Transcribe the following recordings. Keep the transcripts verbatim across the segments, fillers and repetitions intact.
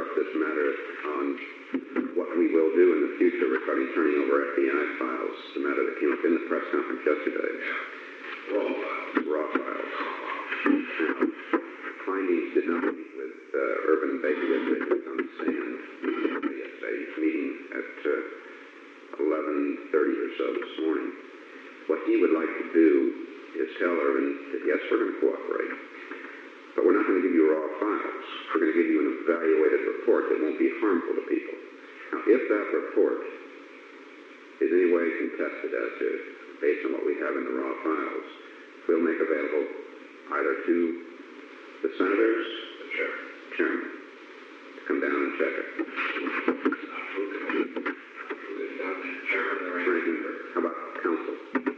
up this matter on what we will do in the future regarding turning over F B I files, the matter that came up in the press conference yesterday. Raw files. Raw files. Now, findings did not meet with uh, Urban Baker yesterday. He was on the stand yesterday, meeting at uh, eleven thirty or so this morning. What he would like to do is tell Urban that, yes, we're going to cooperate, but we're not going to give you raw files. We're going to give you an evaluated report that won't be harmful to people. Now, if that report is in any way contested as to, based on what we have in the raw files, we'll make available either to the senators, The chairman. chairman, to come down and check it. Not who can, who can done that. Chairman of the ranking Ranking, member. how about council?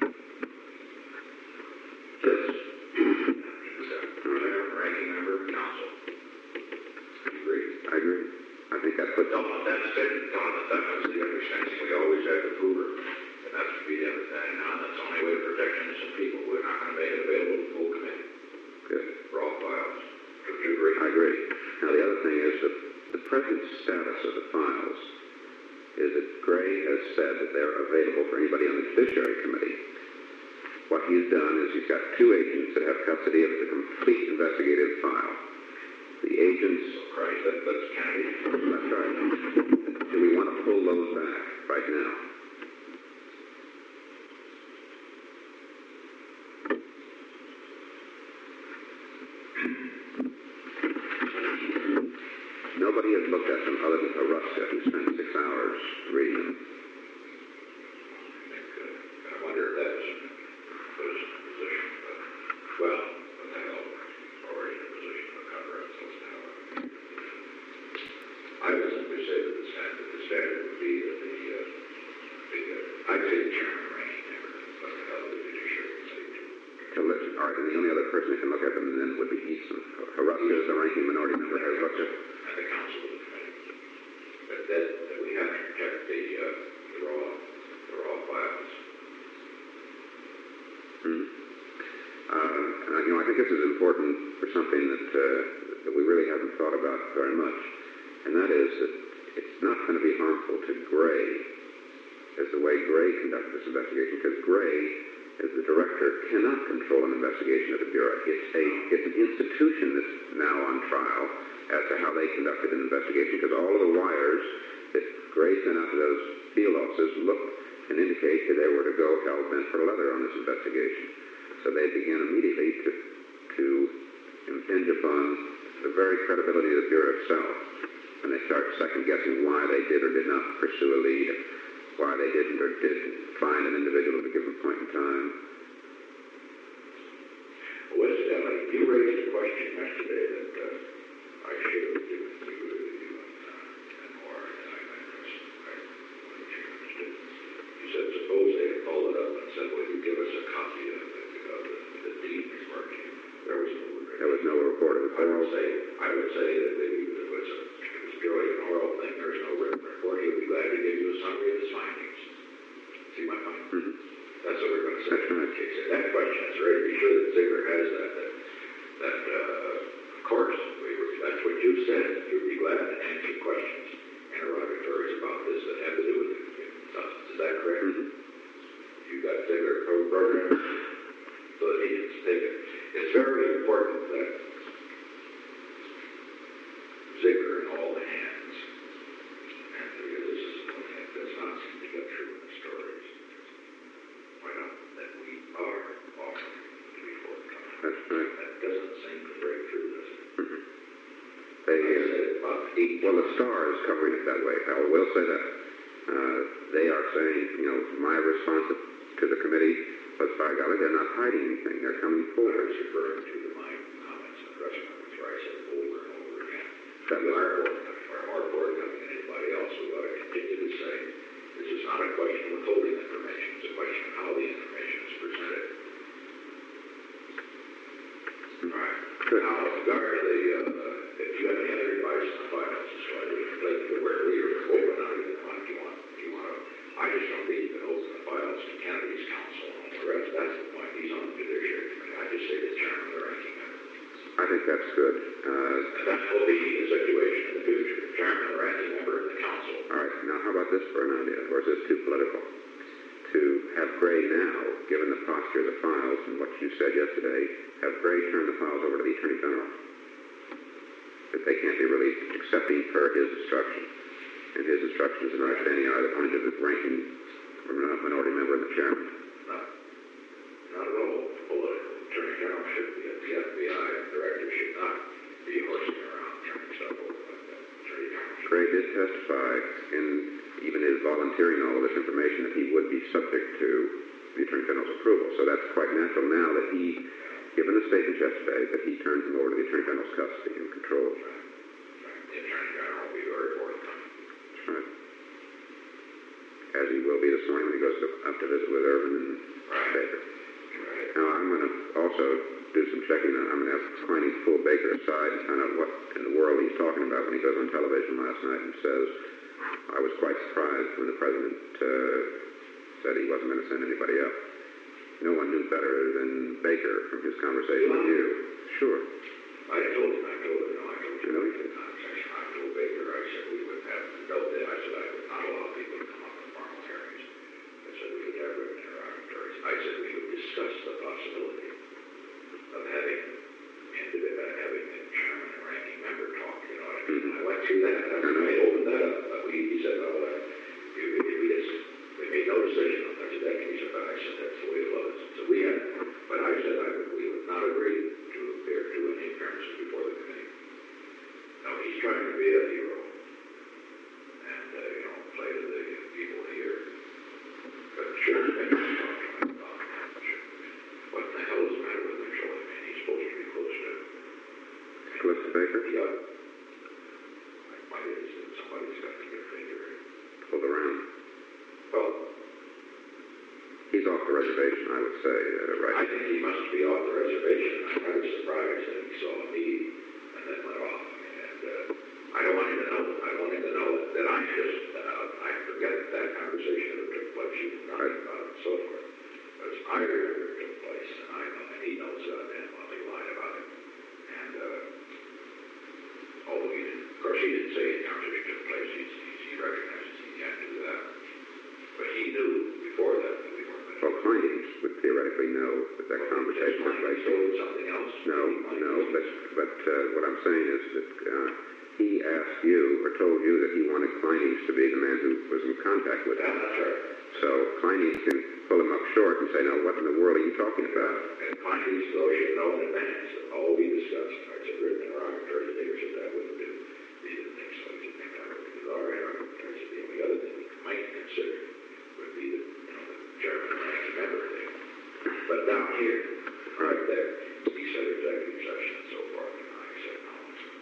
Yes. Chairman, ranking member, council. You agree? I agree. I think that puts... Don't let that sit, don't let that was the understanding. We always have to prove it. And that's to be everything. Now, that's the only way of protecting innocent people. We're not going to make it available to the full committee. Good. Raw files. Would you agree? I agree. Now, the other thing is that the present status of the files is that Gray has said that they're available for anybody on the Judiciary Committee. What he's done is he's got two agents that have custody of the complete investigative file. The agents... Right, that, that's Kennedy. That's right. Do we want to pull those back right now? Nobody has looked at them other than Haruska, who spent six hours reading them. I think, uh, I wonder if that was put us in a position, but, well, what the hell, already in a position to cover up those now. I would simply say that the standard, the standard would be that the, uh, the, uh, I'd say the chairman and ranking member, but the hell the judiciary committee. To listen. All right, and the only other person who can look at them then would be Easton. Haruska is the ranking minority member, has looked at. And the council of the committee. But that, that we have to protect the, uh, the raw, the raw files. Mm-hmm. Uh, and, you know, I think this is important for something that, uh, that we really haven't thought about very much, and that is that it's not going to be harmful to Gray as the way Gray conducted this investigation, because Gray, as the director, cannot control an investigation of the Bureau. It's a it's an institution that's now on trial as to how they conducted an investigation, because all of the wires that Gray sent out to those field offices look and indicate that they were to go hell-bent for leather on this investigation. So they began immediately to, to impinge upon the very credibility of the Bureau itself. And they start second-guessing why they did or did not pursue a lead, why they didn't or didn't find an individual at a given point in time. Well, incidentally, you raised a question yesterday that uh, I shared with you, and you, you and, uh, and more, and I, I, I wanted you to understand. You said, suppose they had called it up and said, will you give us a copy of the, of the, the deed report? There was no report. There was no report. It was I would say, I would say that if it was, a, if it was purely an oral thing, there's no written report, he would be glad to give you a summary of his findings. See my point? Mm-hmm. That's what we're going to say That's in right. that case. And that question is ready to be sure that Ziegler has that. That, that uh, of course, we were, that's what you said. You'd be glad to answer questions, interrogatories about this that have to do with it. Is that correct? Mm-hmm. You got Ziegler program so that he can take it. It's very important that Ziegler and all the hands, and because this is one hand does not seem to get through in the stories, point out that we are offering to be forthcoming. That's right. That doesn't seem to break through, does it? Mm-hmm. They, I uh, said about eight. well, the Star is covering it that way. I will say that. Uh, they are saying, you know, my response to the committee was, by golly, they're not hiding anything. They're coming I forward. was referring to my comments in the press conference where I said over and over again, That we was- are forthcoming, far more forthcoming than anybody else. We ought to continue to say, this is not a question of withholding information, it's a question of how the information is presented. All right. Good. Now, with regard to the, uh, if you have any other advice on the finance, so I would like to where we are open on it. If you want, if you want to, I just don't think you can open the files to Kennedy's counsel and the rest. That's the point. He's on the judiciary committee. I just say the chairman of the ranking member. I think that's good. Uh, And that will be the situation in the future. this for an idea, or is this too political? To have Gray now, given the posture of the files and what you said yesterday, have Gray turn the files over to the Attorney General. That they can't be released excepting per his instructions. And his instructions, and understanding, are the appointed the ranking minority member and the chairman. Not, not at all political. Attorney General should be, the F B I director should not be horsing around turning stuff over like that. Attorney General should. Gray did testify in even his volunteering all of this information that he would be subject to the Attorney General's approval. So that's quite natural now that he, given the statement yesterday, that he turns them over to the Attorney General's custody and control. Right. Right. The Attorney General will be very forthcoming. That's right. As he will be this morning when he goes to, up to visit with Irvin and Right. Baker. Right. Now, I'm going to also do some checking. I'm going to have Twining pull Baker aside and find out what in the world he's talking about when he goes on television last night and says, I was quite surprised when the president uh, said he wasn't going to send anybody up. No one knew better than Baker from his conversation with you. Sure. I told him, I told him, no, I told you. I know you did. I told Baker, I said we would have no day. I said I would not allow people to come up for formal hearings. I said we would have written interrogatories. I said we would discuss the possibility of having uh, having the chairman and ranking member talk. You know what I mean? Mm-hmm. I went through that. I, I opened that up. But we, he said, well, uh, if, if we just, we made no decision on that today. He said, but I said that's the way it was. So we had, but I said I would, we would not agree to appear to any appearances before the committee. No, he's trying to be a hero and uh, you know play to the people here. But sure, maybe he's not trying to talk much. What the hell is the matter with him, Joe? I mean, he's supposed to be close to. Close to Baker? Yeah. Why is it somebody's got to get a finger Pulled around. Well, He's off the reservation, I would say, uh, right? I think he must be off the reservation. I'm rather surprised that he saw me and then went off. I mean, and uh, I don't want him to know. I don't want him to know that I just, uh, I forget that conversation that took place. You know Right. about it and so forth. But I remember it took place, and I know, and he knows that, and well, he lied about it. And uh, although he didn't, of course, he didn't say the conversation took place. He, he recognizes he can't do that. But he knew before that that we weren't going to. Well, Kleinies would theoretically know that that conversation took place. Something else. No, no, but, but uh, what I'm saying is that uh, he asked you or told you that he wanted Kleinies to be the man who was in contact with him. That's right. So Kleinies can pull him up short and say, now, what in the world are you talking about? And Kleinies, though, should know in advance that all we discussed, I said, written interrogatories, Baker said that wouldn't do. He didn't think so. He didn't think that would do. All right, interrogatories. The only other thing we might consider would be the, you know, the chairman and ranking member thing. But down here, right there, he said executive session and so forth, and I said no.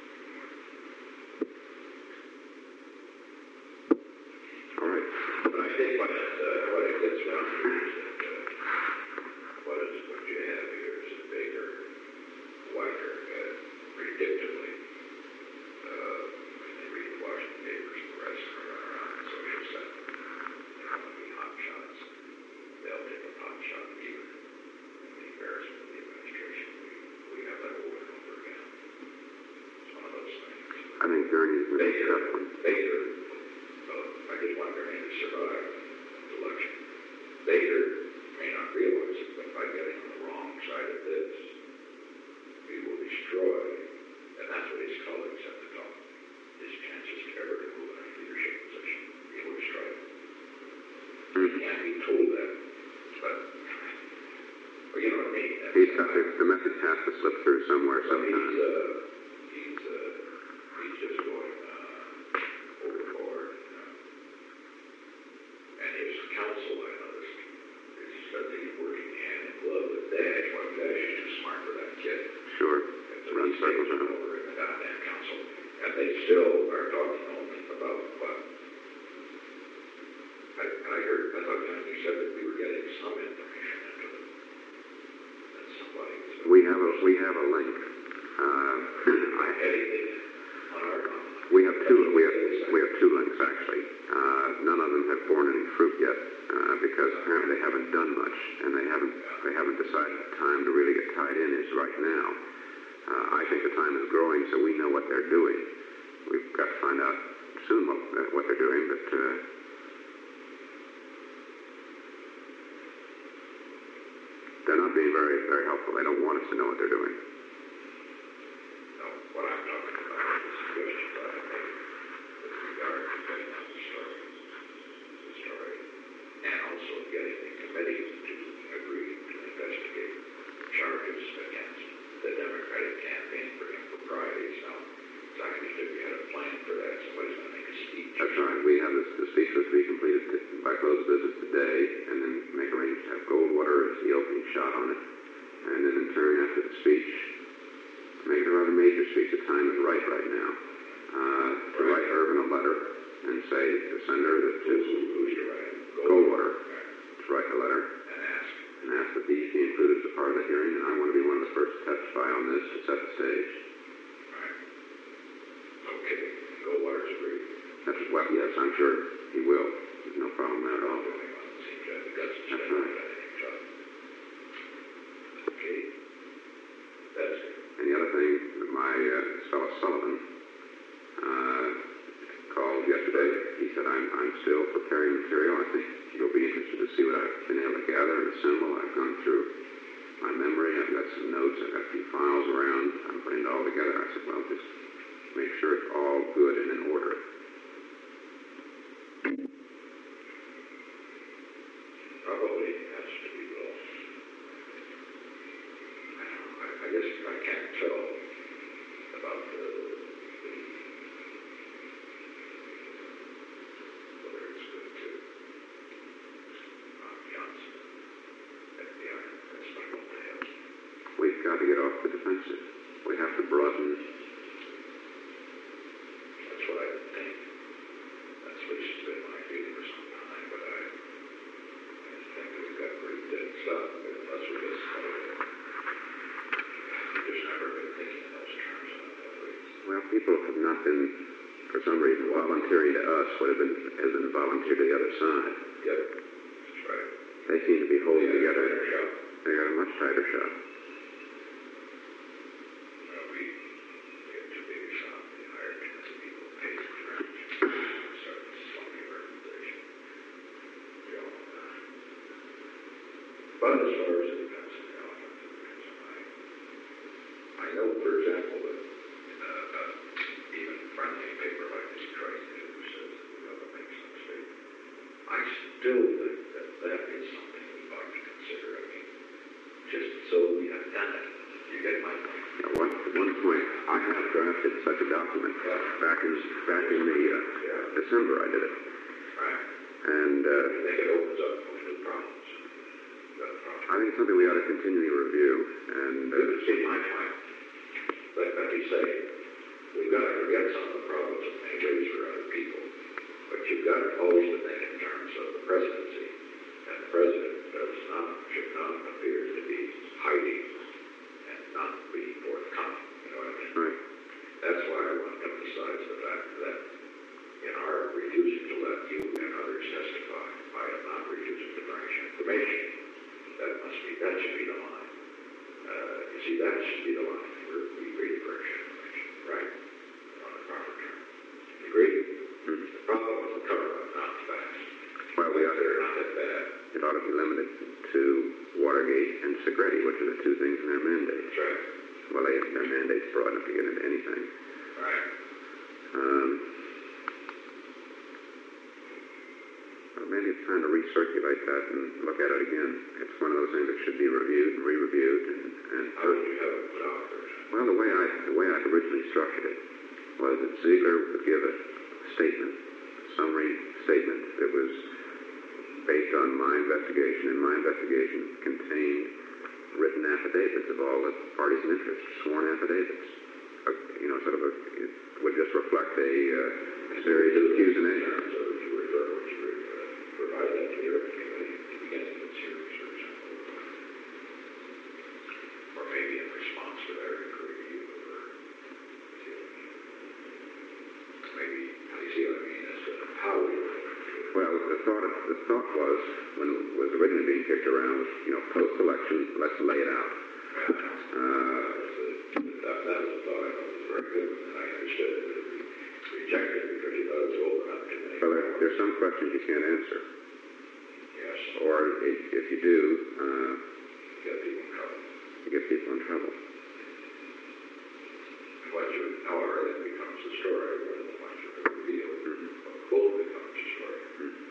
All right. But I think what it, uh, what it gets down to is that uh, what is what you have here is that Baker, Weicker, uh, predictably, uh, when they read the Washington papers and the rest of them run around in social set, they're going to be hot shots. They'll take a pot shot at you. And the embarrassment of the administration, we, we have that over and over again. It's one of those things. I think Gurney's going to be Baker, tough one. Baker, uh, I just want Gurney to survive the election. Baker may not realize it, but by getting on the wrong side of this, we will destroy, and that's what his colleagues have to tell him, his chances to ever to move in a leadership position. He will destroy it. He can't be told that, but, well, you know what I mean? That's, He's got the, the message has to slip through somewhere so he's, sometime. uh, he's, uh, he's just going, uh, overboard. Uh, and his counsel, I noticed, is that he's working hand in glove with Dash. Well, Dash is too smart for that kid. Sure. And so Run he circles stays around. over in the goddamn council. And they still are talking only about what? I, I heard, I thought you said that we were getting some information into it. That somebody was. We have a we have a link. Uh, I had it on our. we have two we have we have two links actually. Uh, none of them have borne any fruit yet uh, because apparently they haven't done much and they haven't they haven't decided the time to really get tied in is right now. Uh, I think the time is growing, so we know what they're doing. We've got to find out soon what, uh, what they're doing, but uh, they're not being very, very helpful. They don't want us to know what they're doing. No, what I'm talking about is the suggestions I have made with regard to getting out the story, the story, and also getting the committee to agree to investigate charges against the Democratic campaign for improprieties. Now, it's actually we had a plan for that. Somebody's going to make a speech. That's right. We have this, the speech was to be completed t- by close of business today, and then make arrangements to have Goldwater as the opening shot on it. And then in turn, after the speech, make it a rather major speech. The time is right right now. Uh, to Right. write Irvin a letter and say to Senator that to Who's, who's your right? Goldwater Right. to write a letter And ask. and ask that the be included as a part of the hearing, and I want to be one of the first to testify on this to set the stage. Right. Okay. Goldwater's agreed. That's well, yes, I'm sure he will. There's no problem there at all. The only one that seems to have the guts to That's stand right. up, I think, Chuck. Okay. That's it. And the other thing, my uh, fellow Sullivan uh, called yesterday. He said, I'm, I'm still preparing material. I think you'll be interested to see what I've been able to gather and assemble. I've gone through my memory. I've got some notes. I've got a few files around. I'm putting it all together. I said, well, just make sure it's all good and in order. Probably has to be low. I, I guess I can't tell about the, the whether it's good to uh, Johnson, F B I, that's not what they have. We've got to get off the defensive. We have to broaden. That's what I would think. That's at least been my feeling for some time, but I, I think that we've got pretty dead stuff, unless we get started. We've just never been thinking in those terms on that least. Well, people have not been, for some reason, volunteering to us what have been, has been volunteered to the other side. Yeah, that's right. They seem to be holding Yeah, together. tighter shop. They got a much tighter shop. Well, we get too big a shop, we hire too many people, pay for rent, start this slumpy organization. We all know that. But as far as the defense of the elephant is concerned, I, I know, for example, that in a, a even friendly paper like this Detroit News says that we ought to make some statement. I still think that that is something we ought to consider. I mean, just so we have done it. You get my point? At one, at one point, I have drafted such a document. Back in back in the uh, Yeah. December, I did it, Right. and uh, I think it opens up new problems. You've got a problem. I think it's something we ought to continually review. And uh, See, my point, let, let me say, we've got to forget some of the problems that may raise for other people, but you've got to always to think in terms of the presidency, and the president does not, should not appear to be hiding and not be forthcoming, you know what I mean? right, That's why I want to emphasize the fact that in our refusing to let you and others testify, I am not refusing to furnish information. That must be, that should be the line. Uh, you see, that should be the line. We're, we agree to furnish information, right? On the proper term. You agree? Mhm. The problem is the cover-up, not the facts. well, we ought to, They're not that bad. it ought to be limited to Watergate and Segretti, which are the two things in their mandate. That's right. Well, they, their mandate's broad enough to get into anything. Right. Um, well, maybe it's time to recirculate that and look at it again. It's one of those things that should be reviewed and re-reviewed. And, and How would you have it put out there? well, the way I the way I originally structured it was that Ziegler would give a statement, a summary statement that was based on my investigation, and my investigation contained written affidavits of all the parties in interest, sworn affidavits. Uh, you know, sort of a, it would just reflect a uh, series of Q's and A's. So if you refer, would you uh, provide that to your committee at the beginning of the series, for example? Or maybe in response to their inquiry, you or maybe, how do you see what I mean, as to how we were going to do it? Well, the thought the thought was when it was originally being kicked around was, you know, post-election, let's lay it out. Uh, That, that was a thought I thought was very good, and I understood it, but we rejected it because you thought it was open up too many. well, there, there's some questions you can't answer, Yes. or if, if you do, uh, get people in trouble. to get people in trouble. And what you, however, that becomes the story rather than what you're revealed. Mm-hmm. What fully becomes the story. Mm-hmm.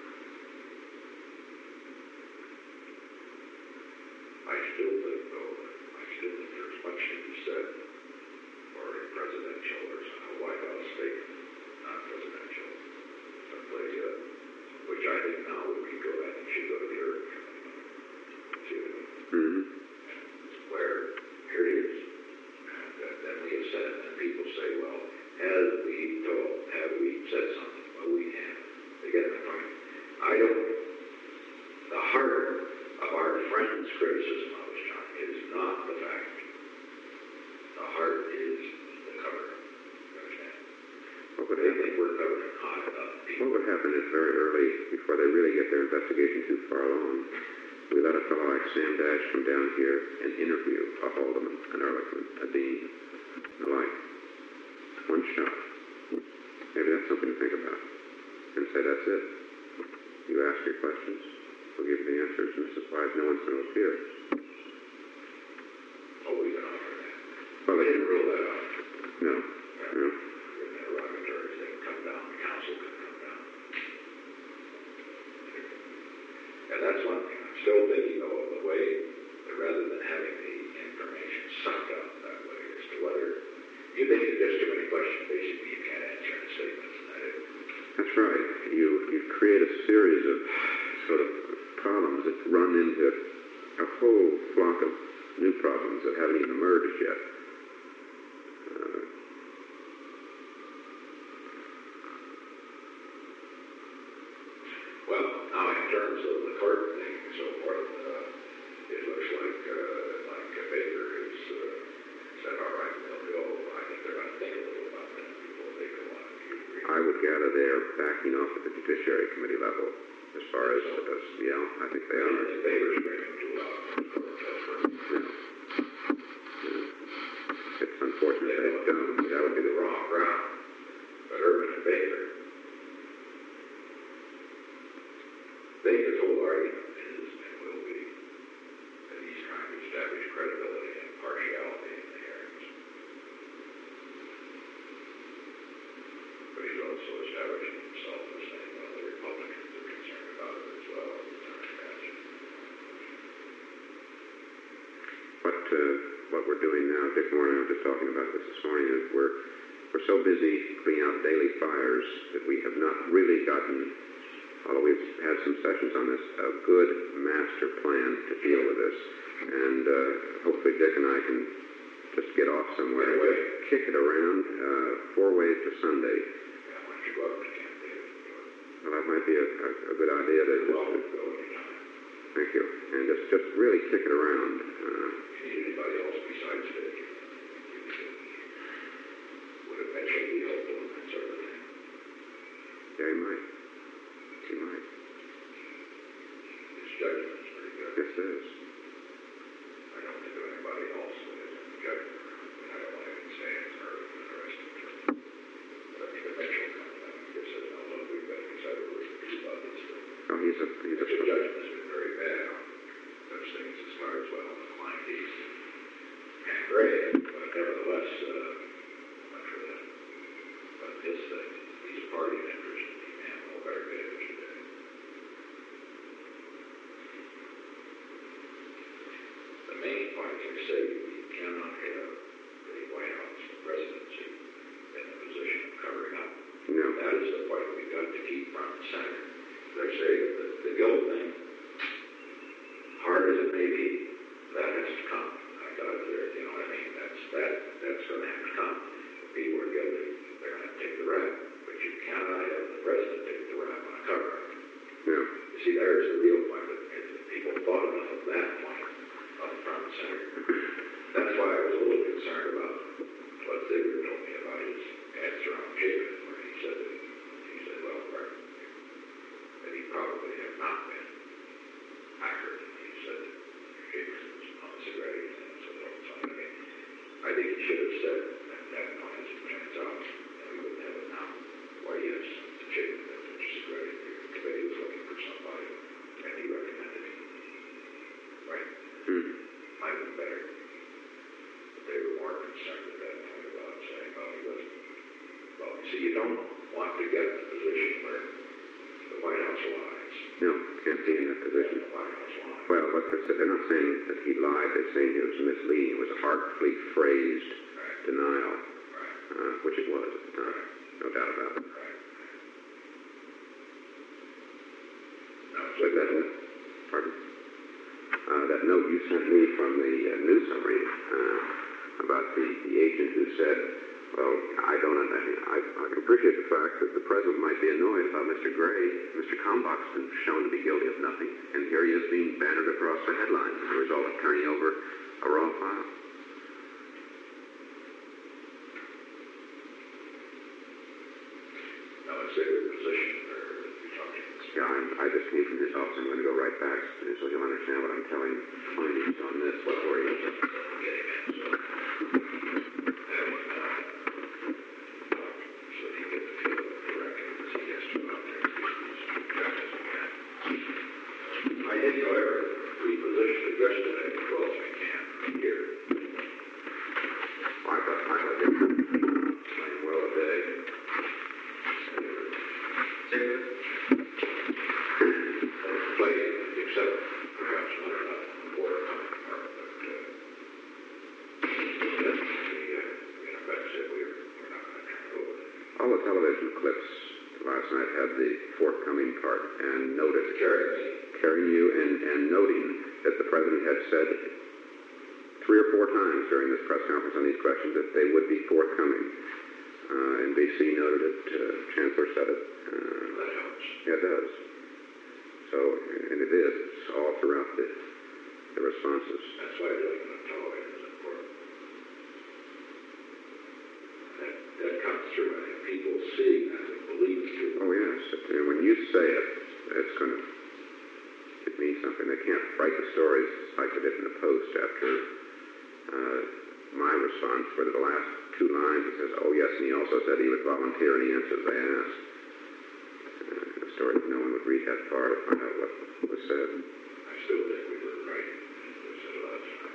I still think, though, I still think there's much to be said for a presidential or a White House statement, not presidential, simply, uh, which I think now would be good. I think should go to the Earth to Mm-hmm. where here it is, and uh, then we have said, and people say, well, have we told, have we said something? Well, we have. They get the point. I don't. The heart of our friends' criticism of us, John, is not the fact. The heart is the cover. You understand? What would They happen? think we're covering hot enough What people. would happen is very early, before they really get their investigation too far along, we let a fellow like Sam Dash come down here and interview a Haldeman, an Ehrlichman, a Dean, and the like. One shot. Maybe that's something to think about. And say, that's it. You ask your questions, we'll give you the answers, and this is why no one's going to appear. Oh, we can offer that. Well, We they didn't can rule that out. No. Yeah. No. Written interrogatories, they can come down, the council can come down. And that's one thing. I'm still thinking, though, of the way that rather than having the information sucked up that way as to whether you think there's just too many questions, basically you can't answer in statements, and that is. That's right. You, you create a series of sort of problems that run into a whole flock of new problems that haven't even emerged yet. Uh, Well, now in terms of the court thing and so forth, uh, it looks like, uh, like uh, Baker has uh, said, all right, they'll go. I think they're going to think a little about that before they go on. Do you agree? I would gather they're backing off at the Judiciary Committee level as far as, as yeah, I think they I don't are. think Baker's screaming too loud for the court judge. No. No. It's unfortunate They they don't. don't. That would be the wrong ground. But Urban and Baker, Baker's whole argument is and will be that he's trying to establish credibility and impartiality in the hearings. But he's also establishing himself as saying, well, the Republicans are concerned about it as well. What uh, what we're doing now, Dick Moore and I were just talking about this this morning, is we're we're so busy putting out daily fires that we have not really gotten, although we've had some sessions on this, a good master plan to deal with this. And uh, hopefully Dick and I can just get off somewhere and just kick it around uh, four ways to Sunday. Yeah, why don't you go up to Camp David and do it? Well, that might be a, a, a good idea to You're welcome just, to go anytime. thank you, and just just really kick it around. Uh, If you need anybody else besides Dick, you can, would eventually be helpful in that sort of thing. yeah, he might. He might. His judgment is pretty good. Yes, it is. I don't think of anybody else that has any judgment. I mean, I don't want to say it's early for the rest of the term. But I think eventually comes down and gives us, no, look, we've got to decide what we're going to do about this thing. Oh, he's a he's a. His judgment has been very bad on such things as far as, well, the client is and great, but nevertheless, uh, much for that. But his thing, he's a party of interest, and he man, well, better get interested in it. The main point, as I say, you cannot have the White House presidency in the position of covering up. No. That is the point we've got to keep front and center. As I say, the, the guilt thing, hard as it may be, that has to come. I got it there, you know what I mean? That's that that's going to have to come. If people are guilty, they're going to have to take the rap. But you cannot have the president take the rap on a cover up. No. You see, there's the real point. But if people thought enough of that point up front and center. That's why I was a little concerned about what Zigger told me about his answer on Chapin, where he said that he said, well, right, that he probably had not been accurate. He said that Chapin was on the cigarette and so forth. So I mean, I think he should have said that, that point, as it turns out, Well, what they're, they're not saying that he lied. They're saying he was misleading. It was a artfully phrased Right. denial, Right. uh, which it was at the time. No doubt about it. Right. No, so But that, pardon? Uh, that note you sent me from the uh, news summary uh, about the, the agent who said, well, I don't understand. I, I can appreciate the fact that the president might be annoyed about Mister Gray. Mister Kalmbach's been shown to be guilty of nothing, and here he is being bannered across the headlines as a result of turning over a raw file. no, it's a good position for you're talking. Yeah, I'm, I just came from his office. I'm going to go right back so you'll understand what I'm telling findings on this before you. Getting in, so. That one, uh, so he get the feel of the records he has to go out there and do these judges again. I did, however, reposition it yesterday as well as I can here. I thought I was playing well today. Played, except perhaps not enough for a comic part, but, uh, we, uh, you know, like I said, we're, we're not going to turn it over. All the television clips last night had the forthcoming part and noted Carries. carrying you and, and noting that the president had said three or four times during this press conference on these questions that they would be forthcoming. Uh, N B C noted it, uh, Chancellor said it. Uh, That helps. yeah, it does. So, and it is all throughout the, the responses. That's why doing it on television is important. That, that comes through, I think people seeing that and believing it. Oh, yes. And when you say it, it's going to, it means something. They can't write the stories like they did in the Post after uh, my response for the last two lines. It says, oh, yes, and he also said he would volunteer any answers they asked. Uh, a story that no one would read that far to find out what was said. I still think we did right. We said a lot of time.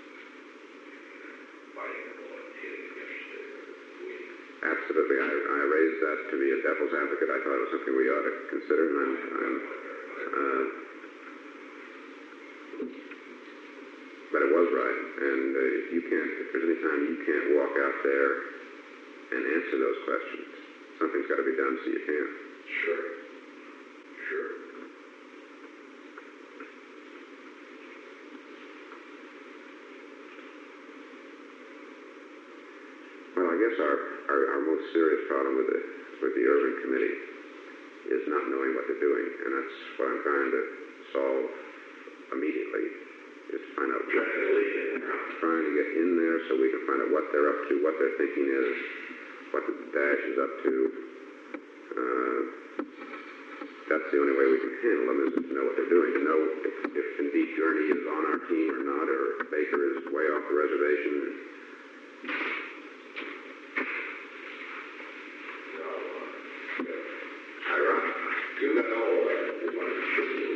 Biting the bullet, hitting it yesterday, or waiting. Absolutely. I, I raised that to be a devil's advocate. I thought it was something we ought to consider, and I'm, I'm uh, but it was right. And uh, if you can't, if there's any time you can't walk out there and answer those questions, something's got to be done so you can. Sure. Sure. Well, I guess our, our, our most serious problem with the with the Urban Committee is not knowing what they're doing, and that's what I'm trying to solve immediately. Is to find out what, Trying to lead it around. trying to get in there so we can find out what they're up to, what their thinking is, what the Dash is up to. Uh, that's the only way we can handle them, is to know what they're doing, to know if, if indeed Gurney is on our team or not, or if Baker is way off the reservation. Ironic. You got all of that. You want to show me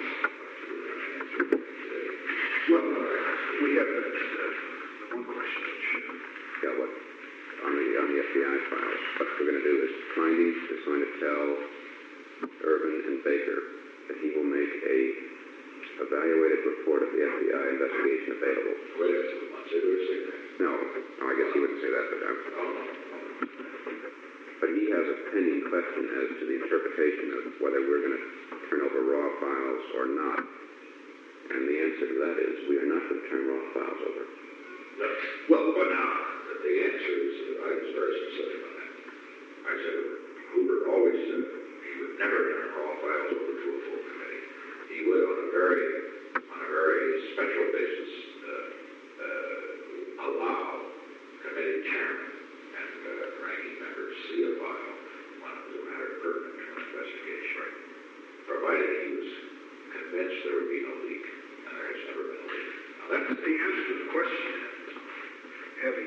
Well, uh, we have uh, one question. Yeah, what, on the, on the F B I files, what we're going to do is findings is going to tell Urban and Baker that he will make a evaluated report of the F B I investigation available. Wait a two months ago, say that. No, no, I guess he wouldn't say that, but I'm, Oh, no. but he has a pending question as to the interpretation of whether we're going to turn over raw files or not. And the answer to that is we are not going to turn raw files over. No. Well, but now, the answer is, I was very specific on that. I said, Hoover always said he would never turn raw files over to a full committee. He would, on a very, on a very special basis, uh, uh, allow committee chairman and uh, ranking members see a file when it was a matter pertinent to an investigation, right? Provided he was convinced there would be no leak, and there has never been a leak. Now, that's The answer to the question, having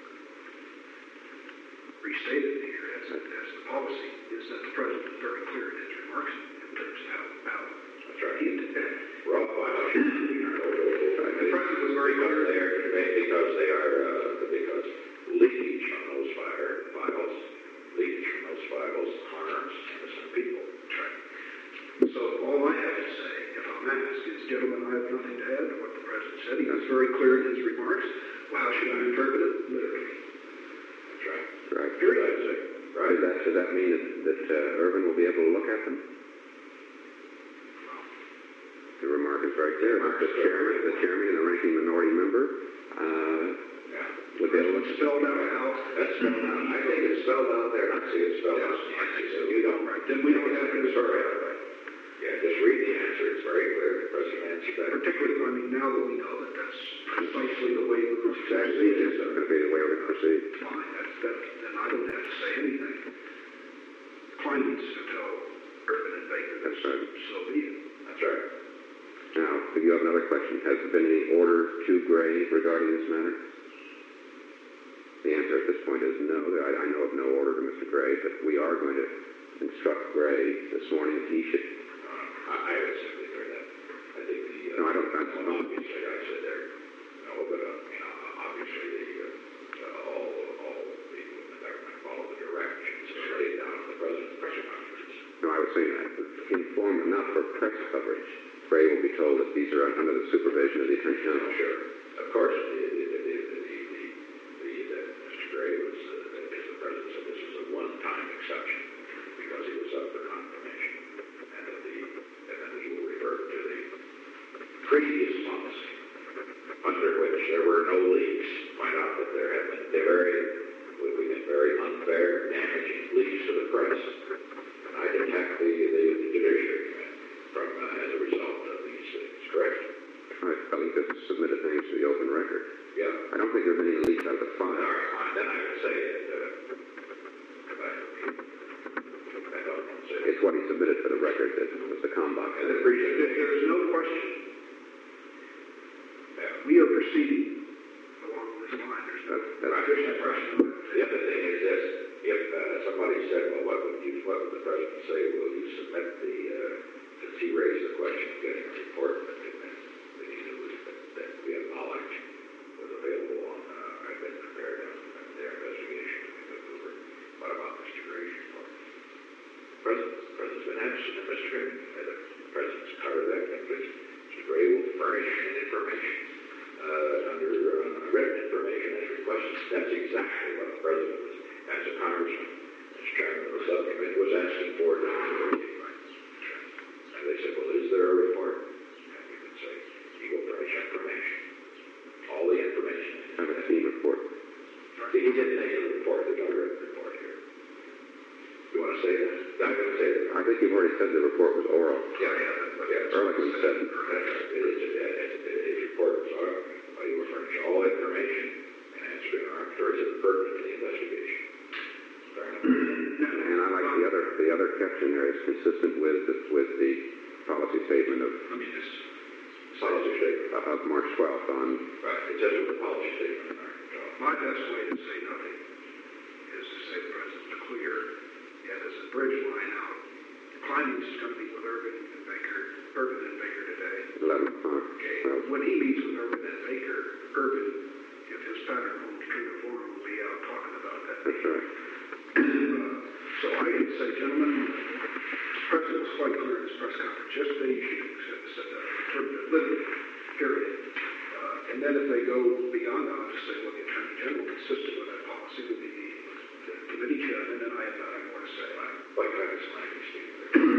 restated here as, as the policy, is that the president is very clear in his remarks in terms of how, how That's right. he intended. Raw files should be turned over to the full The president was very because clear. they are, because they are, uh, because leakage from those fire files, leakage from those files harms innocent people. That's right. So all I have to say, if I'm asked, is, gentlemen, I've said. He was very clear in his remarks. Well, how should I interpret it? Literally. That's right. Right. Period. I'd say. Right. Does that, does that mean that, that uh, Irvin will be able to look at them? The remark is very clear. The, the chairman, the chairman and the ranking minority member uh, Yeah. would be able to look at them. Spelled out how. That's spelled out. I think it's spelled out there. I see it spelled out. Yes, I think so. You don't. Right. Then we don't have to It's very right. Yeah, just read the answer. It's very clear. The president answered that. Particularly, I mean, now that we know that that's precisely the way we're going to Exactly. It's going to be the way we're going to proceed. Fine, that's, that, then I don't have to say anything. Klein needs to tell Urban and Baker. That's right. So be it. That's right. Now, do you have another question? Has there been any order to Gray regarding this matter? The answer at this point is no. I, I know of no order to Mister Gray, but we are going to instruct Gray this morning that he should. Uh, I, I would simply clear that. I think the. Uh, No, I don't. That's well, obviously, I said there. No, but uh, you know, obviously, the uh, uh, all all people in the government follow the directions laid down in the president's press conference. No, I was saying that. Inform not for press coverage. Gray will be told that these are under the supervision of the Attorney General. Sure. Of course, the, the, the, the, the, the, the, the, Mister Gray was, uh, the, the president said this was a one-time exception because he was up for confirmation, and that the, and then he will revert to the previous policy under which there were no leaks. Point out that there have been very, we think very unfair, damaging leaks to the press, and I detect the, the, the judiciary from uh, as a result of these things. Correct? Right. I think this is submitted things to the open record. Yeah. I don't think there have been any leaks out of the All file. right, fine. Then I would say that, uh, I, I don't say It's what he submitted for the record that was the Combach. And the appreciate There there is no question. Yeah. We are proceeding along this line. There's no, That's, that's, there's no question. The other thing is this, if uh, somebody said, well, what would you, what would the president say? Will you submit the, uh, since he raised the question of getting a report that, that, that he knew was, that, that we have knowledge was available on, uh, I've been prepared on on their investigation. What about Mister Gray's report? President, the president's been absent, and Mister Gray, uh, the president's covered that completely. Mister Gray will furnish information, uh, under, uh, written information as requested. That's exactly what the president was, as a congressman, as chairman of the subcommittee, was asking for. And they said, well, is there a report? And we could say, he will furnish information. All the information. kind of a team report. See, he didn't make a report, there's no written report here. You want to say that? I'm going to say that. I think you've already said the report was oral. Yeah, yeah, but yeah. Ehrlichman said. That's right. It is, it, it, it, his report was, uh, he will furnish all information and answer interrogatories that are pertinent to the investigation. Fair enough. And I like the other, the other caption there is consistent with, the- with the policy statement of, I mean, this, Policy statement. uh, of March twelfth on, Right, it says with the policy statement in there. my best way to say nothing is to say the president's clear. Yeah, there's a bridge line out. Klein's is going to meet with Urban and Baker, Urban and Baker today. eleven o'clock. Okay, Well, when he meets with Urban and Baker, Urban, if his pattern holds true to form, will be out talking about that. that's right. Uh, So I can say, gentlemen, the president was quite clear in his press conference yesterday, you should accept, accept that, interpret literally, period. Uh, and then if they go beyond that, I'll just say, well, the Attorney General, consistent with that policy, would be the, the committee chairman, and I have nothing more to say. Like that is my understanding.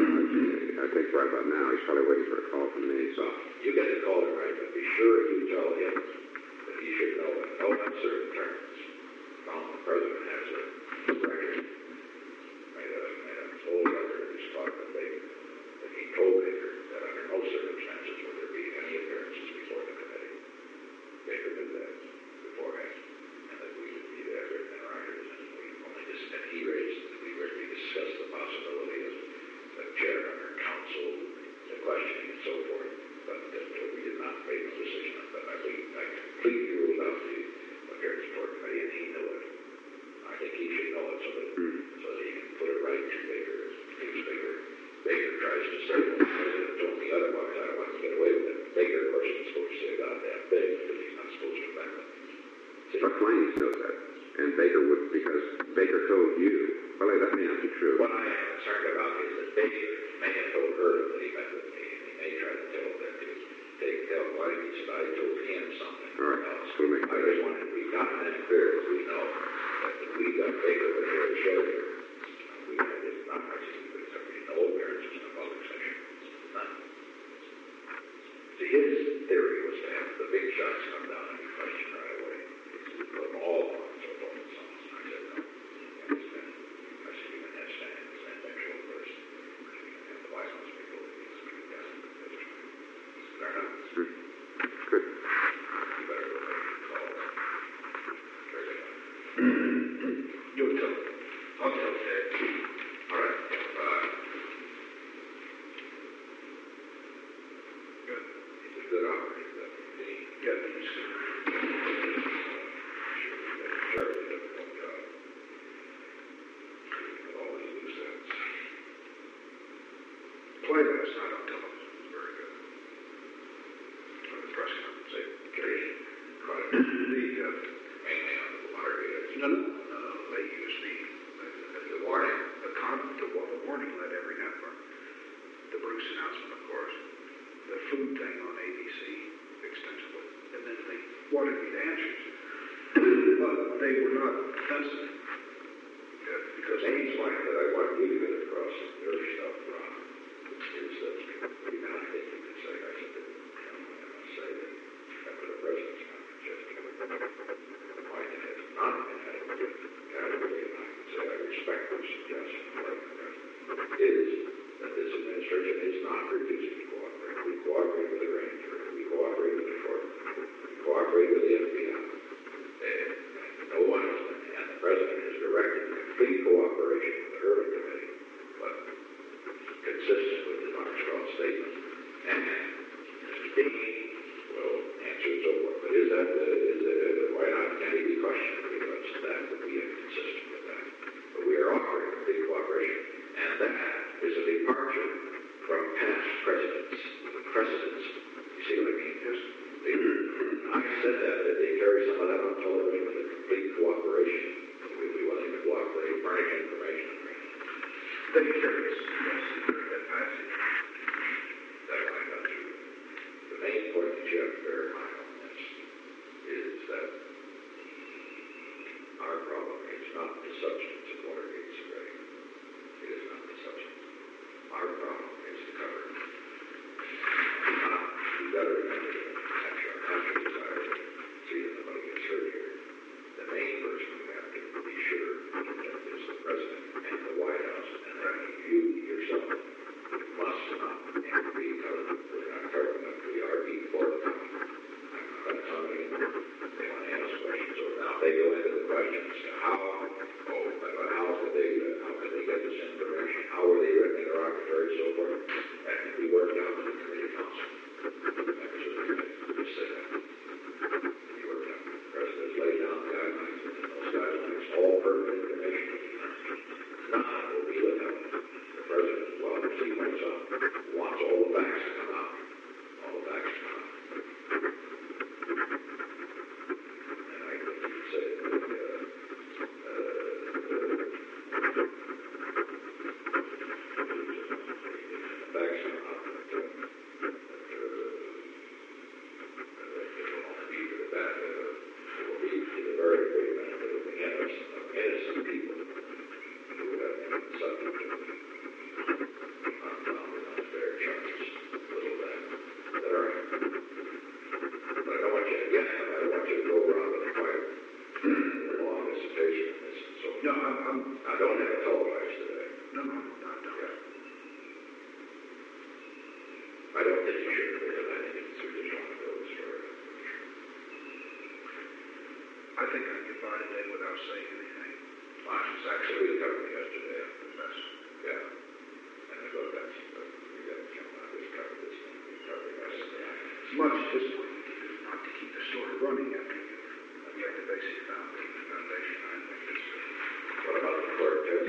I think right about now, he's probably waiting for a call from me, so. So, you get the call right, but be sure you tell him that he should know in no uncertain terms. Now, the president has a record, made a, made a full record of his talk with Baker, that he told Baker that under no circumstances would there be any appearances before the committee. Baker knew that beforehand, and that we would be there written in records, and we only just, and he raised, we really discussed the possibility of the chair under council, the questioning and so forth, but that uh, we did not make a decision on that. I think I completely ruled out the appearance before committee, and he knew it. I think he should know it so that, so that he can put it right to Baker. If Baker, Baker tries to say, well, the president told me otherwise, I don't want to get away with it. Baker, of course, is supposed to say goddamn thing, but he's not supposed to back up. See? But Klein knows that, and Baker would, because Baker told you, well, that may not be true. What I am concerned about is that Baker may have told her that he met with me, and he may try to tell that he was take tell why did he said I told him something All right, else. we'll make I just wanted to be gotten that clear, because we know that if we got bigger with Harry Schroeder, we had this, not actually, but there be no appearances in a public session. None. See, his theory was to have the big shots come down and be questioned right away. Put them all on, so forth and so on. I said, no. I said, I said, you can have Stan, the same sexual person. You can have the violence people that needs to be done. Fair enough. Good. You better go make a call. Very good. You'll tell, I'll tell Ted. All right. Uh, Good. he's a good operator, that he, Yeah, he's good. sure, he does a terribly difficult job. With all his loose ends. Play last night on television was very good. On the press conference, they, Okay. Caught it the, uh, mainly on the Watergate. no, no, no, they use the, the, The warning. the con, the, wa- the warning let every network, the Bruce announcement, of course, the food thing on A B C extensively, and then they wanted me to answers. But they were not offensive. Yeah, The because main point that I want you to get across in your stuff, Ron, is that, you know, I think you could say, I said that, you know, I must say that after the president's conference yesterday, Biden has not been adequate, adequately, and I can say I respect the suggestion like the president, is that this administration is not refusing to cooperate. We cooperate with the grand jury, we cooperate with the court, we cooperate with the F B I. And no one has been, and the president has directed complete cooperation with the Urban Committee, but consistent with the Doctor Strauss statement. And Mister Dean will answer so forth. But is that, uh, is it, uh, why not, can he be questioned? Because that would be inconsistent with that. But we are offering complete cooperation. And that is a departure from past presidents, precedents. You see what I mean? Yes. They, I said that, that they carry some of that on television with a complete cooperation. We'd be willing to cooperate, furnish information. they carry us, yes, that passage. That I got to. The main point that you have to bear in mind on this is that our problem is not the substance of Watergate survey. It is not the substance. Our problem is the cover. Now, you've got to remember that after our country desire to see that nobody gets hurt here, the main person we have to be sure that is the president and the White House, and that you yourself must not and be covered. We're not covering up. We are before the cover. I'm not commenting. They want to ask questions, or now they go into the questions. How? Oh, but how could they? Uh, how could they get this information? How were they written in derogatory, so forth? And we worked out with the committee council. Members of the committee just said that. We worked out. The president has laid down the guidelines, and those guidelines all pertinent information. None will be withheld. The president, well, if he wants up, wants all the facts to come out. All the facts to come out. And I think you could say that, uh, uh, the facts come out that, uh, that, uh, it will only be for that, uh, it will be to the very great benefit of the innocent, of innocent people who have been subject to unfounded, unfair charges, little that, that are. But I don't want you, again, I don't want you to go around with a quite long dissertation on this and so forth. No, I'm, I'm, I don't have it televised today. no, no, not, not. Yeah. I don't think you should, because I think it's, we just want to go this further. I think I can get by today without saying anything. Mine was actually covered yesterday. That's, Yeah. And I thought that's, uh, we got to come out, this covered this thing, we covered yesterday. as much as this way, not to keep the story running after you, you have the basic foundation, foundation, I think it's, What about the court judge?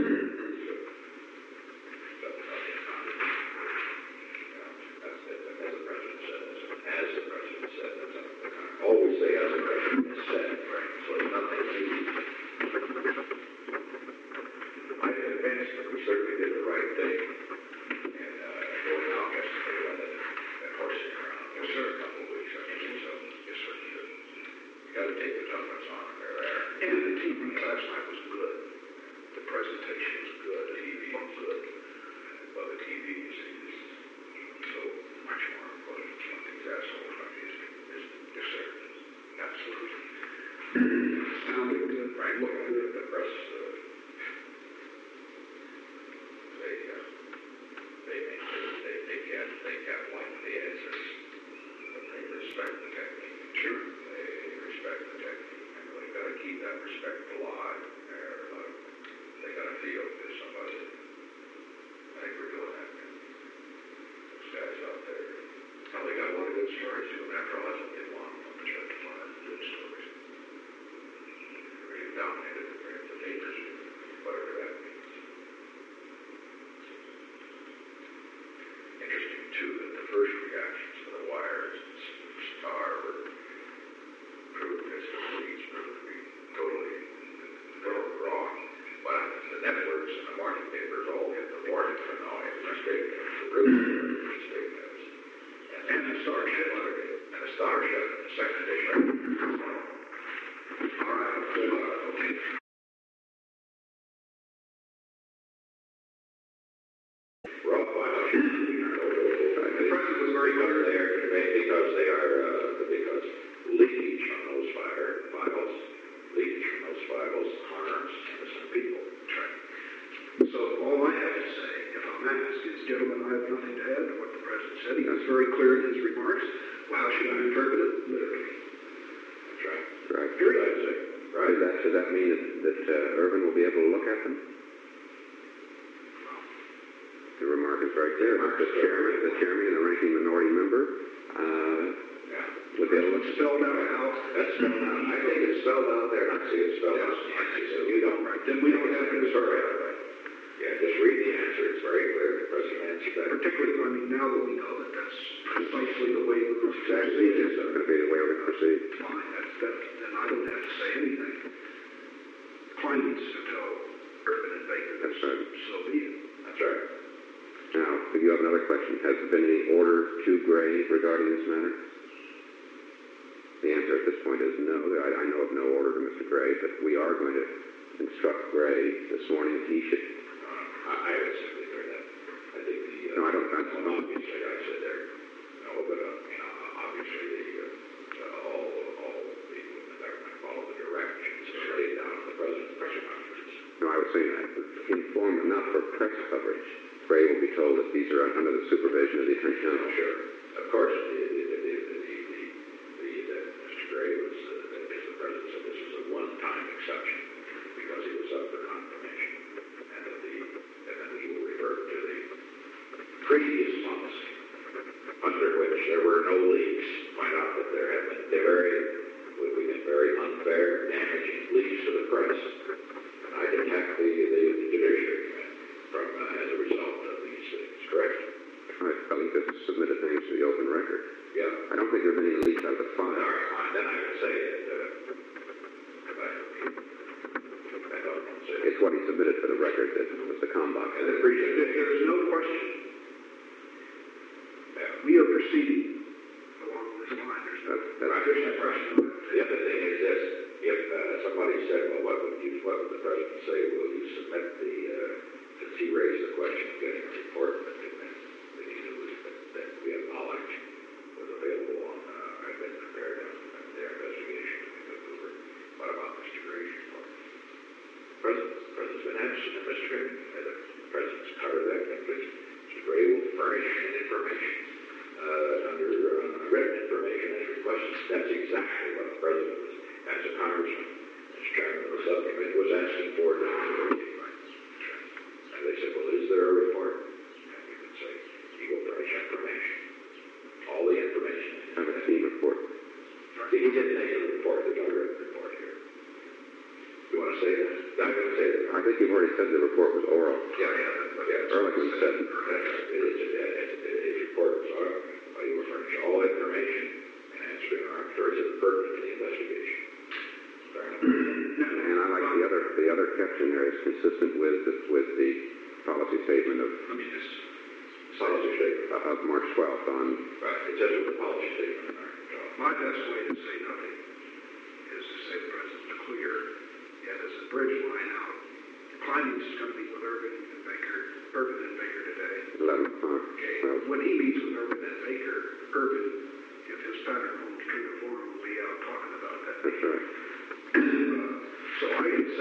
That's not the foundation. Yeah, that's it, as the president said, as the president said, that's not the kind. Always say as the president said, so nothing new. I advanced that we certainly did the right thing. And, uh, going out yesterday, rather than, than horsing around. Yes, sir. A couple of weeks, I think it's look good. The press, uh, they, uh, they, make, they, they can't, they can't like the answers, but they respect the technique. Sure. They respect the technique, and they've got to keep that respect alive. They're, uh, they got to feel there's somebody. I think we're doing that. Those guys out there, well, they got a lot of good stories too, and after all, that's what they want from the church, a lot of good stories. Really dominated the, the papers, whatever that means. Interesting too that the first reactions to the wires and Star were proved as the leads proved to be totally, totally wrong. But the networks and the morning papers all get the warning for no, it was fake news. The real story was fake news. And, and the Star shut and the Star shut the second edition. All right, uh, okay. We're all fine. The president was very clear. They are because they are uh, because leakage from those fire files, leakage from those files harms innocent people. So all I have to say, if I'm asked, is, gentlemen, I have nothing to add to what the president said. He was very clear in his remarks. Well, how should I interpret it? Literally. That's right. Right. Period. I'd say. Right. Does that, does that mean that, that uh, Irvin will be able to look at them? The remark is very clear. The chairman, the chairman and the ranking minority member uh, Yeah. would be able to look at them. Spelled out how. That's spelled out. I think it's spelled out there. I see it spelled out. So you don't. Right. Then we don't have to Sorry. Yeah, just read the answer. It's very clear. The president answered that. Particularly, I mean, now that we know that that's precisely the way we're going to Exactly. It's going to be the way we're going to proceed. Fine, that's, that, then I don't have to say anything. Klein needs to tell Urban and Baker. That's right. So be it. That's right. Now, if you have another question, has there been any order to Gray regarding this matter? The answer at this point is no. I, I know of no order to Mister Gray, but we are going to instruct Gray this morning that he should. Uh, I, I would simply hear that. I think the. Uh, No, I don't. That's well, obviously, I said there. No, but uh, you know, obviously, the uh, all all the people in the government follow the directions laid down in the president's press conference. No, I was saying that. Inform them, not for press coverage. Gray will be told that these are under the supervision of the Attorney General. Sure. Of course, the, the, the, the, the, the, the, the Mister Gray was, uh, as the president said, this was a one-time exception because he was up for confirmation. And, that the, and then he will refer to the previous policy under which there were no leaks. Find out that there have been very, we've been very unfair, damaging leaks to the press. And I detect the, the, the judiciary from, uh, as a result of these things, correct? Right. I think this is submitted things to the open record. Yeah. I don't think there have been any leaks out of the All file. right, fine. Then I would say that, uh, I, I don't say it. It's what he submitted for the record that was the Combach. And the preacher, There- There's no question. yeah. We are proceeding along this line. There's no, That's, that's, there's no question. The other thing is this, if uh, somebody said, well, what would you, what would the president say? Will you submit the, uh, since he raised the question of getting a report that, that, that he knew that, that we have knowledge was available on, uh, had been prepared on uh, their investigation. What about Mister Gray's report? President, the president's been absent, and Mister Gray, uh, the president's covered that completely. Mister Gray will furnish information, uh, under uh, written information as requested. That's exactly what the president was, as a congressman, as chairman of the subcommittee, was asking for. And they said, well, is there a report? And we could say, he will furnish information. All the information. kind of a team report. He didn't make a report, there's no written report here. You want to say that? I'm going to say that. I think you've already said the report was oral. Yeah, yeah, but yeah. Ehrlichman said. It is, his report was oral. He will furnish all information and answering our inquiries that are pertinent to the investigation. Fair enough. And I like the other, the other caption there is consistent with, the- with the policy statement of, I mean, this, Policy statement. of March twelfth on, Right, it says it with policy statement in there. So, my best way to say nothing is to say the president's clear, yet as a bridge line out. Kleindienst is going to meet with Urban and Baker, Urban and Baker today. eleven o'clock. Okay, Well, when he meets with Urban and Baker, Urban, if his pattern holds true to form, will be out talking about that. that's right. Uh, So I can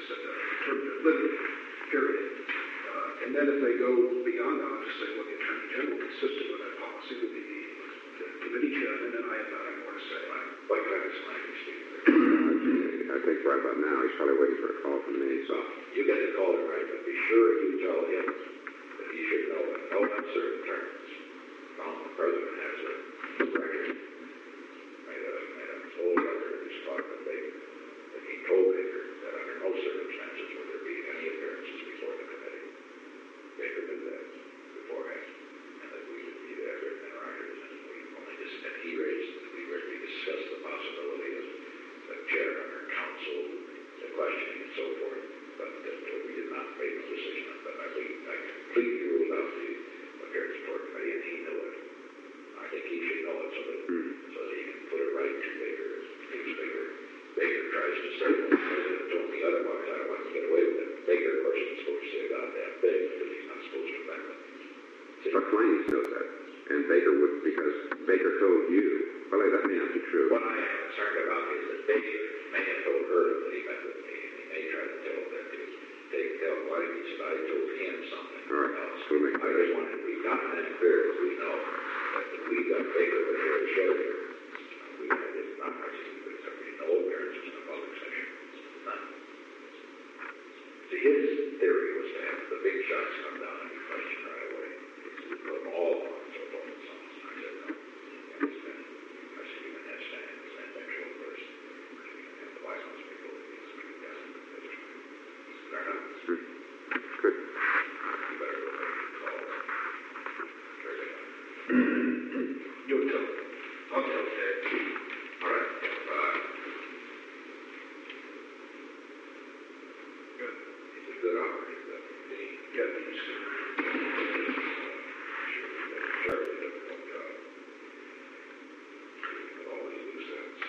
said that, interpreted literally, period. Uh, and then if they go beyond that, I'll just say, well, the Attorney General, consistent with that policy, would be the, the committee chairman, and I have nothing more to say. Like that is language, Steve. I think right about now, he's probably waiting for a call from me, so. You get the call right, but be sure you tell him that he should know in no uncertain terms. Well, the president has a record, made a, made a whole record of his talk that they, that he told Baker that under no circumstances would there be any appearances before the committee. Baker did that beforehand, and that we would be there written in records, and we only just, and he raised, we were, we discussed the possibility of the chair under council, the questioning and so forth, but that uh, we did not make a decision on that. I, we, I completely ruled out the appearance before committee, and he knew it. I think he should know it so that, so that he can put it right to Baker. If Baker, Baker tries to say, well, the president told me otherwise, I don't want to get away with it. Baker, of course, is supposed to say about that big, because he's not supposed to back up. But Klein knows that, and Baker would, because Baker told you, well, that may not be true. What I am concerned about is that Baker may have told her that he met with me, and he may try to tell that to take tell why he said I told him something. All right, else. we'll make I that. just wanted to be gotten that clear, because we know that we got Baker with her show here. We had this not actually, because there be no appearances in a public session. None. See, his theory was to have the big shots come down and be questioned right away. Put them all on, so forth and so on. I said, no. You understand? I said, you can have standing as an intellectual person. You can have the violence people that needs to be done. Fair enough. Good. You better go make a call. Sure they are. You'll tell them. I'll tell Ted. All right. Uh, Good. he's a good operator, that he, Yeah, he's good. Terribly difficult job. With all his loose ends.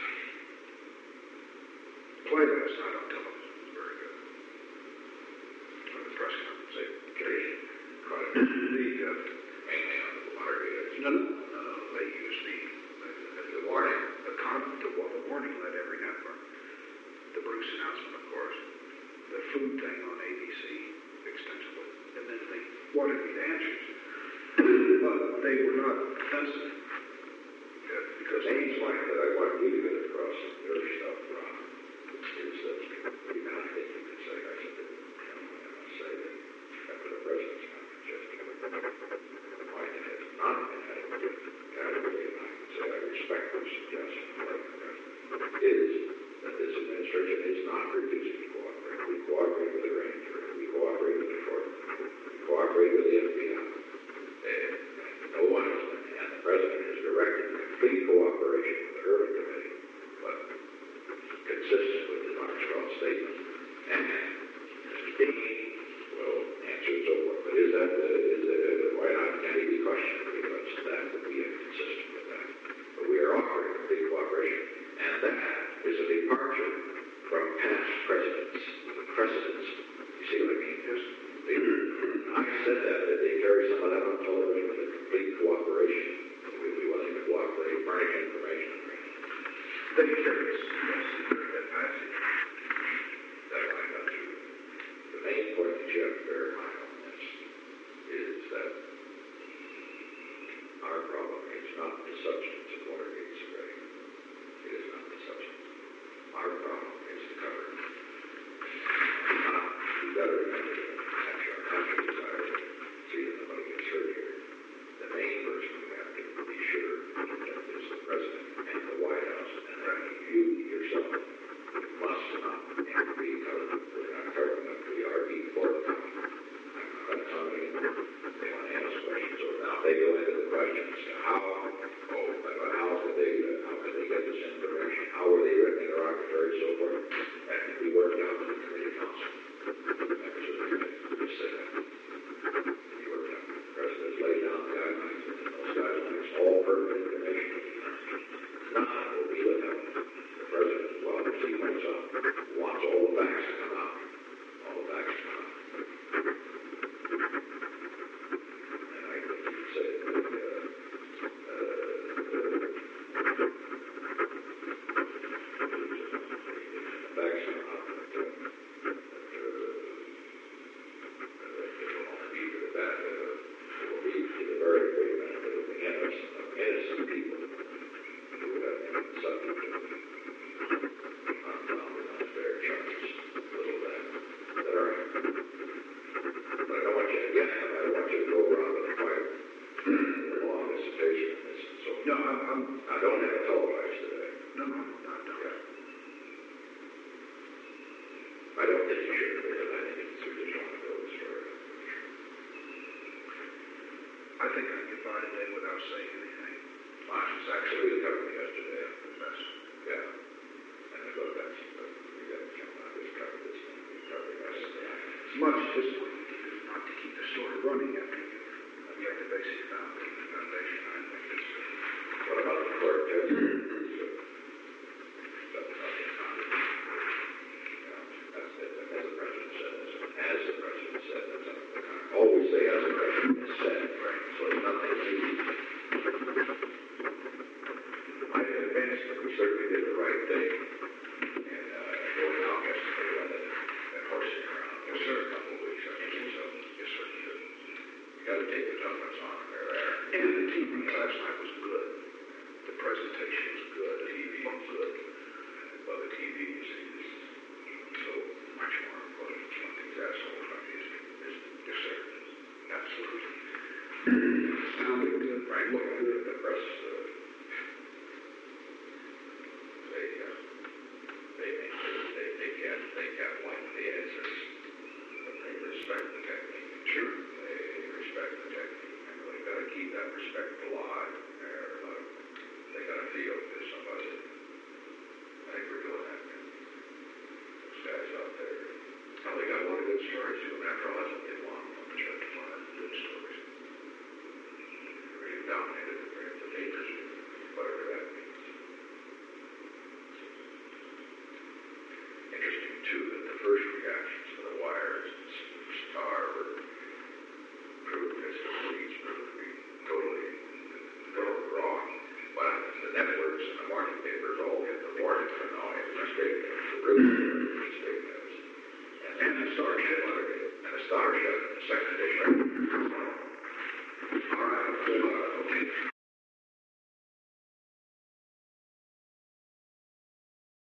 Play last night on television was very good. On the press conference, they, Gary, caught it the, uh, mainly on the Watergate. no, no, no, they use the, the, the warning, the con, the, wa- the warning let every network, the Bruce announcement, of course, the food thing on A B C extensively, and then they wanted me to answer. But they were not offensive. Yeah, because The main point that I want you to get across in your stuff, Ron, is that you know, I think you could say, I said that, you know, I must say that after the president's conference yesterday, why it has not been adequate category, and I can say I respect the suggestion like the president, is that this administration is not refusing to cooperate. We cooperate with the Grand Jury, we cooperate with the court, we cooperate with the F B I. And no one has been, and the president has directed complete cooperation with the Urban Committee, but consistent with the Knoxville statement. And Mister Dean will answer so forth. But is that, the, is the, why not, can he be questioned? Because that would be inconsistent with that. But we are offering complete cooperation. And that is a departure from past presidents, precedents. You see what I mean? Yes. They, I said that, that they carry some of that on television with a complete cooperation. We'd be willing to cooperate, furnish information. they carry us, yes, they carry that passage. That I got to. The main point that you have to bear in mind on this is that our problem is not the substance of Watergate spreading. It is not the substance. Our problem is the cover. Not, you've got to remember that actually our country desires to see that nobody gets hurt here. The main person we have to be sure that is the president and the White House, and that you yourself must not and be covered. We're not covering up. We are before the country. I'm not commenting. They want to ask questions, or now they go into the questions. How? Oh, but I think I can get by today without saying anything. Mine is actually covered me yesterday. That's, Yeah. And I go, that's, we got to jump on this cover, this one, we covered yesterday. as much as this point you can do not to keep the story running after you've laid the basic foundation, I think it's, What about the clerk, Judge? That's nothing. That's it, as the president said, as the president said, that's up to the time. Always say as the president said, right, so it's nothing new. I advanced, but we certainly did the right thing. And, uh, going out yesterday, rather than horsing around, yes, sir, a couple of weeks, I think so, yes, sir, you should. You gotta take the tough ones on, they're there. and the T V last night was good. The presentation was good, the T V was good. Well, the T V is, is so much more important than these assholes like these. Is, yes, sir. Absolutely. Sounded good, Right, look at the, the press, uh, they, uh, they make sure they, they can't, they can't like the answers, but they respect the technique. Sure. They respect the technique, and we gotta keep that respect alive, or, uh, they gotta feel there's somebody. I think we're doing that, man. Those guys out there, oh, they got a lot of good stories, too, and after all, that's what they want, from the church, a lot of good stories. Really dominated the, the papers, whatever that means. Interesting, too, that the first reactions to the wires and Star were proved as leads proved to be totally, totally wrong. But the networks and the morning papers all get the warning for no, it's just fake news, the real news is fake news. And, and the Star shut, and the Star shut, the second edition,